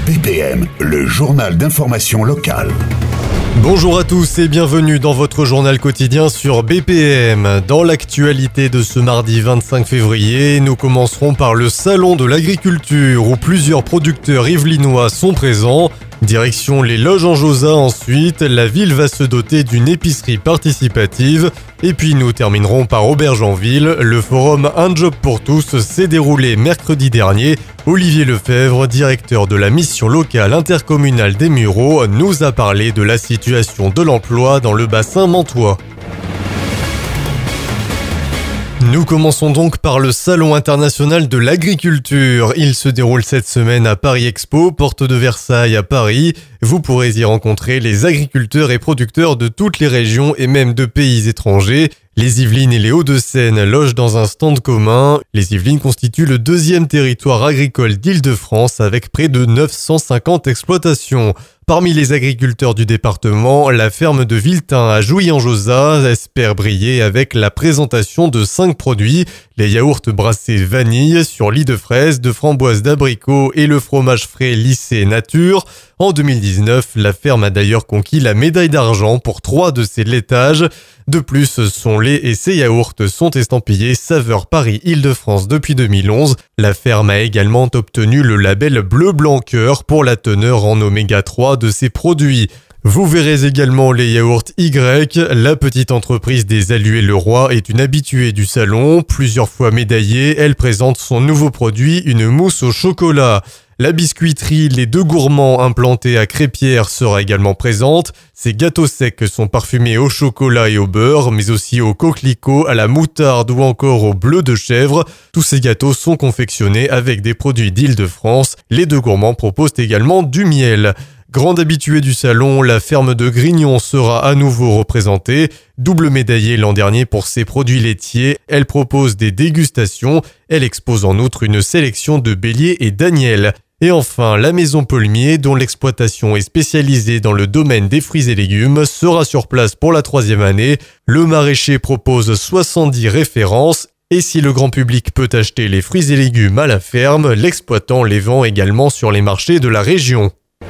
BPM, le journal d'information locale. Bonjour à tous et bienvenue dans votre journal quotidien sur BPM. Dans l'actualité de ce mardi 25 février, nous commencerons par le salon de l'agriculture où plusieurs producteurs yvelinois sont présents. Direction les Loges en Josas ensuite, la ville va se doter d'une épicerie participative. Et puis nous terminerons par Aubergenville. Le forum Un Job pour tous s'est déroulé mercredi dernier. Olivier Lefebvre, directeur de la mission locale intercommunale des Mureaux, nous a parlé de la situation de l'emploi dans le bassin mantois. Nous commençons donc par le Salon international de l'agriculture. Il se déroule cette semaine à Paris Expo, porte de Versailles à Paris. Vous pourrez y rencontrer les agriculteurs et producteurs de toutes les régions et même de pays étrangers. Les Yvelines et les Hauts-de-Seine logent dans un stand commun. Les Yvelines constituent le deuxième territoire agricole d'Île-de-France avec près de 950 exploitations. Parmi les agriculteurs du département, la ferme de Villetin à Jouy-en-Josas espère briller avec la présentation de 5 produits, les yaourts brassés vanille sur lit de fraises, de framboises, d'abricots et le fromage frais lissé nature. En 2019, la ferme a d'ailleurs conquis la médaille d'argent pour 3 de ses laitages. De plus, son lait et ses yaourts sont estampillés Saveur Paris Île-de-France depuis 2011. La ferme a également obtenu le label Bleu Blanc Cœur pour la teneur en oméga 3 de ses produits. Vous verrez également les yaourts Y. La petite entreprise des Alluets-le-Roi est une habituée du salon. Plusieurs fois médaillée, elle présente son nouveau produit, une mousse au chocolat. La biscuiterie Les Deux Gourmands implantée à Crépierre sera également présente. Ces gâteaux secs sont parfumés au chocolat et au beurre, mais aussi au coquelicot, à la moutarde ou encore au bleu de chèvre. Tous ces gâteaux sont confectionnés avec des produits d'Île-de-France. Les Deux Gourmands proposent également du miel. Grande habituée du salon, la ferme de Grignon sera à nouveau représentée. Double médaillée l'an dernier pour ses produits laitiers, elle propose des dégustations. Elle expose en outre une sélection de béliers et d'agnelles. Et enfin, la maison Paulmier, dont l'exploitation est spécialisée dans le domaine des fruits et légumes, sera sur place pour la 3e année. Le maraîcher propose 70 références. Et si le grand public peut acheter les fruits et légumes à la ferme, l'exploitant les vend également sur les marchés de la région.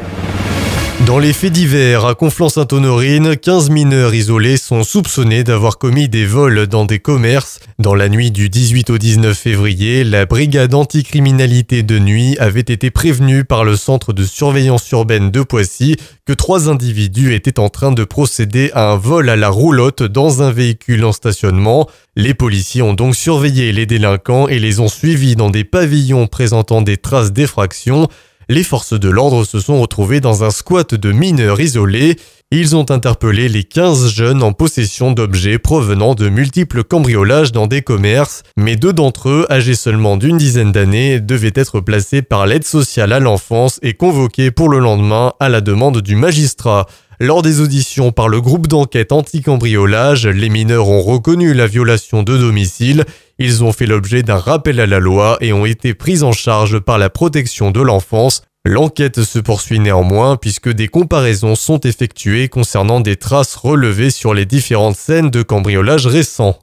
Dans les faits divers, à Conflans-Sainte-Honorine, 15 mineurs isolés sont soupçonnés d'avoir commis des vols dans des commerces. Dans la nuit du 18 au 19 février, la brigade anticriminalité de nuit avait été prévenue par le centre de surveillance urbaine de Poissy que 3 individus étaient en train de procéder à un vol à la roulotte dans un véhicule en stationnement. Les policiers ont donc surveillé les délinquants et les ont suivis dans des pavillons présentant des traces d'effraction. Les forces de l'ordre se sont retrouvées dans un squat de mineurs isolés. Ils ont interpellé les 15 jeunes en possession d'objets provenant de multiples cambriolages dans des commerces, mais 2 d'entre eux, âgés seulement d'une dizaine d'années, devaient être placés par l'aide sociale à l'enfance et convoqués pour le lendemain à la demande du magistrat. Lors des auditions par le groupe d'enquête anti-cambriolage, les mineurs ont reconnu la violation de domicile. Ils ont fait l'objet d'un rappel à la loi et ont été pris en charge par la protection de l'enfance. L'enquête se poursuit néanmoins puisque des comparaisons sont effectuées concernant des traces relevées sur les différentes scènes de cambriolage récents.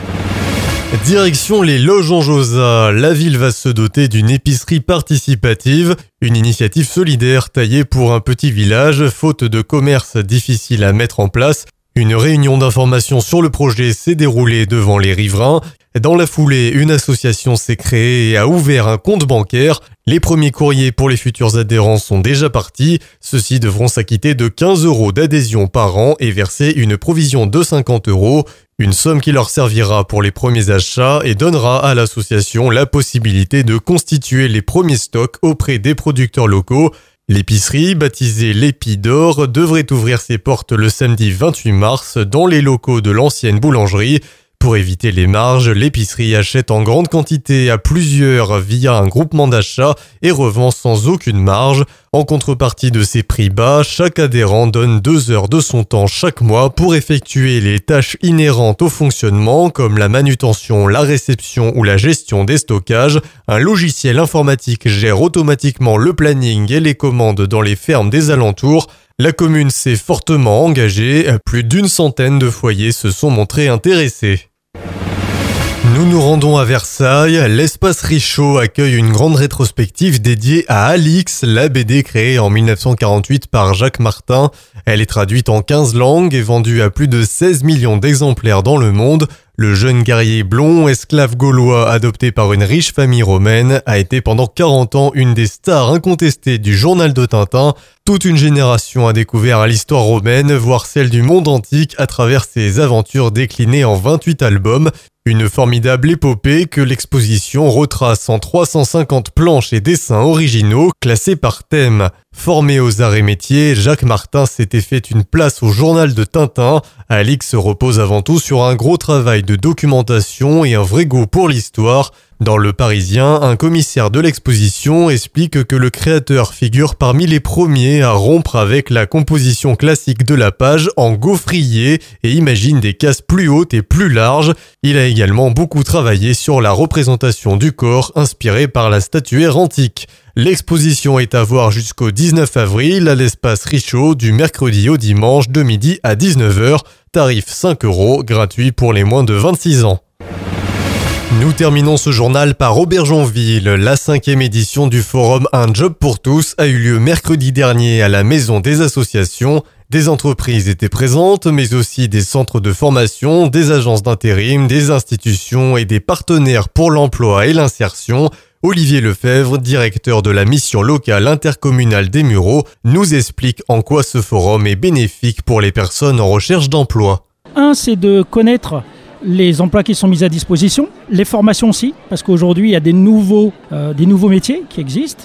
Direction les Loges en Josas, la ville va se doter d'une épicerie participative, une initiative solidaire taillée pour un petit village, faute de commerce difficile à mettre en place. Une réunion d'information sur le projet s'est déroulée devant les riverains. Dans la foulée, une association s'est créée et a ouvert un compte bancaire. Les premiers courriers pour les futurs adhérents sont déjà partis. Ceux-ci devront s'acquitter de 15 € d'adhésion par an et verser une provision de 50 €. Une somme qui leur servira pour les premiers achats et donnera à l'association la possibilité de constituer les premiers stocks auprès des producteurs locaux. L'épicerie, baptisée l'Épi d'Or, devrait ouvrir ses portes le samedi 28 mars dans les locaux de l'ancienne boulangerie. Pour éviter les marges, l'épicerie achète en grande quantité à plusieurs via un groupement d'achat et revend sans aucune marge. En contrepartie de ces prix bas, chaque adhérent donne 2 heures de son temps chaque mois pour effectuer les tâches inhérentes au fonctionnement comme la manutention, la réception ou la gestion des stockages. Un logiciel informatique gère automatiquement le planning et les commandes dans les fermes des alentours. La commune s'est fortement engagée, plus d'100 de foyers se sont montrés intéressés. Nous nous rendons à Versailles. L'espace Richaud accueille une grande rétrospective dédiée à Alix, la BD créée en 1948 par Jacques Martin. Elle est traduite en 15 langues et vendue à plus de 16 millions d'exemplaires dans le monde. Le jeune guerrier blond, esclave gaulois adopté par une riche famille romaine, a été pendant 40 ans une des stars incontestées du journal de Tintin. Toute une génération a découvert l'histoire romaine, voire celle du monde antique, à travers ses aventures déclinées en 28 albums. Une formidable épopée que l'exposition retrace en 350 planches et dessins originaux classés par thème. Formé aux arts et métiers, Jacques Martin s'était fait une place au journal de Tintin. Alix repose avant tout sur un gros travail de documentation et un vrai goût pour l'histoire. Dans Le Parisien, un commissaire de l'exposition explique que le créateur figure parmi les premiers à rompre avec la composition classique de la page en gaufrier et imagine des cases plus hautes et plus larges. Il a également beaucoup travaillé sur la représentation du corps inspirée par la statuaire antique. L'exposition est à voir jusqu'au 19 avril à l'espace Richaud du mercredi au dimanche de midi à 19h. Tarif 5 €, gratuit pour les moins de 26 ans. Nous terminons ce journal par Aubergenville. La 5e édition du forum Un job pour tous a eu lieu mercredi dernier à la Maison des associations. Des entreprises étaient présentes, mais aussi des centres de formation, des agences d'intérim, des institutions et des partenaires pour l'emploi et l'insertion. Olivier Lefebvre, directeur de la mission locale intercommunale des Mureaux, nous explique en quoi ce forum est bénéfique pour les personnes en recherche d'emploi. C'est de connaître les emplois qui sont mis à disposition, les formations aussi, parce qu'aujourd'hui il y a des nouveaux métiers qui existent.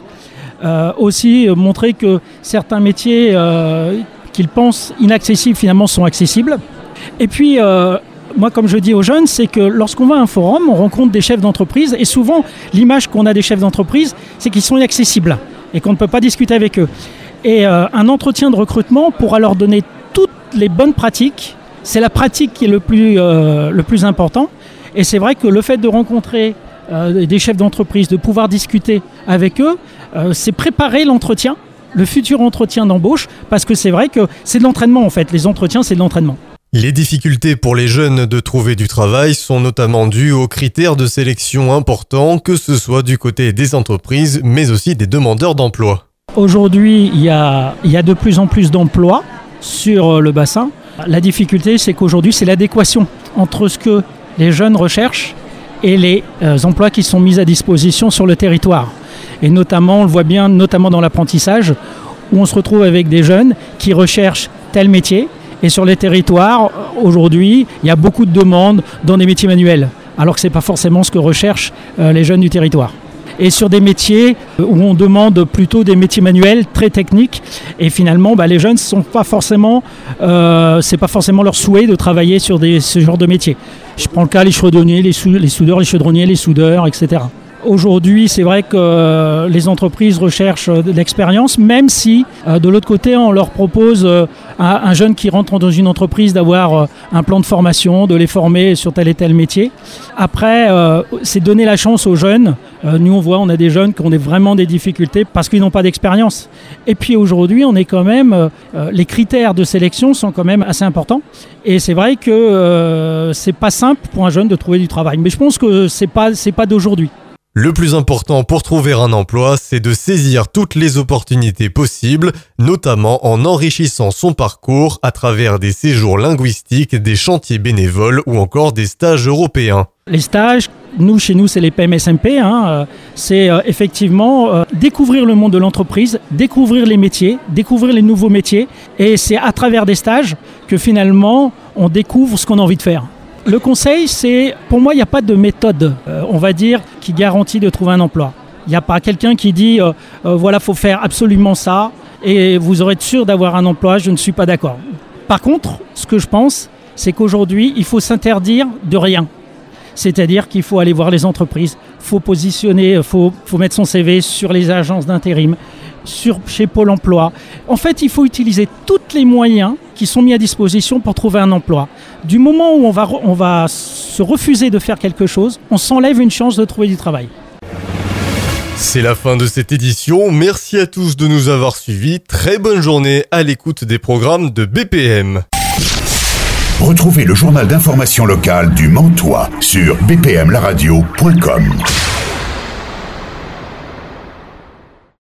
Aussi montrer que certains métiers qu'ils pensent inaccessibles finalement sont accessibles. Et puis moi, comme je dis aux jeunes, c'est que lorsqu'on va à un forum, on rencontre des chefs d'entreprise et souvent l'image qu'on a des chefs d'entreprise, c'est qu'ils sont inaccessibles et qu'on ne peut pas discuter avec eux. Et un entretien de recrutement pourra leur donner toutes les bonnes pratiques. C'est la pratique qui est le plus important. Et c'est vrai que le fait de rencontrer des chefs d'entreprise, de pouvoir discuter avec eux, c'est préparer l'entretien, le futur entretien d'embauche, parce que c'est vrai que c'est de l'entraînement en fait. Les entretiens, c'est de l'entraînement. Les difficultés pour les jeunes de trouver du travail sont notamment dues aux critères de sélection importants, que ce soit du côté des entreprises, mais aussi des demandeurs d'emploi. Aujourd'hui, il y a de plus en plus d'emplois sur le bassin. La difficulté, c'est qu'aujourd'hui, c'est l'adéquation entre ce que les jeunes recherchent et les emplois qui sont mis à disposition sur le territoire. Et notamment, on le voit bien, notamment dans l'apprentissage, où on se retrouve avec des jeunes qui recherchent tel métier. Et sur les territoires, aujourd'hui, il y a beaucoup de demandes dans des métiers manuels, alors que ce n'est pas forcément ce que recherchent les jeunes du territoire. Et sur des métiers où on demande plutôt des métiers manuels très techniques, et finalement les jeunes c'est pas forcément leur souhait de travailler sur ce genre de métiers. Je prends le cas les chaudronniers, les soudeurs, les chaudronniers, les soudeurs, etc. Aujourd'hui, c'est vrai que les entreprises recherchent de l'expérience, même si de l'autre côté, on leur propose à un jeune qui rentre dans une entreprise d'avoir un plan de formation, de les former sur tel et tel métier. Après, c'est donner la chance aux jeunes. Nous, on a des jeunes qui ont vraiment des difficultés parce qu'ils n'ont pas d'expérience. Et puis aujourd'hui, on est quand même, les critères de sélection sont quand même assez importants. Et c'est vrai que c'est pas simple pour un jeune de trouver du travail. Mais je pense que c'est pas d'aujourd'hui. Le plus important pour trouver un emploi, c'est de saisir toutes les opportunités possibles, notamment en enrichissant son parcours à travers des séjours linguistiques, des chantiers bénévoles ou encore des stages européens. Les stages, chez nous, c'est les PMSMP. C'est effectivement découvrir le monde de l'entreprise, découvrir les métiers, découvrir les nouveaux métiers. Et c'est à travers des stages que finalement, on découvre ce qu'on a envie de faire. Le conseil, c'est, pour moi, il n'y a pas de méthode, on va dire, qui garantit de trouver un emploi. Il n'y a pas quelqu'un qui dit, voilà, il faut faire absolument ça et vous aurez être sûr d'avoir un emploi. Je ne suis pas d'accord. Par contre, ce que je pense, c'est qu'aujourd'hui, il faut s'interdire de rien. C'est-à-dire qu'il faut aller voir les entreprises, il faut positionner, il faut mettre son CV sur les agences d'intérim, chez Pôle emploi. En fait, il faut utiliser tous les moyens qui sont mis à disposition pour trouver un emploi. Du moment où on va se refuser de faire quelque chose, on s'enlève une chance de trouver du travail. C'est la fin de cette édition. Merci à tous de nous avoir suivis. Très bonne journée à l'écoute des programmes de BPM. Retrouvez le journal d'information locale du Mantois sur bpmlaradio.com.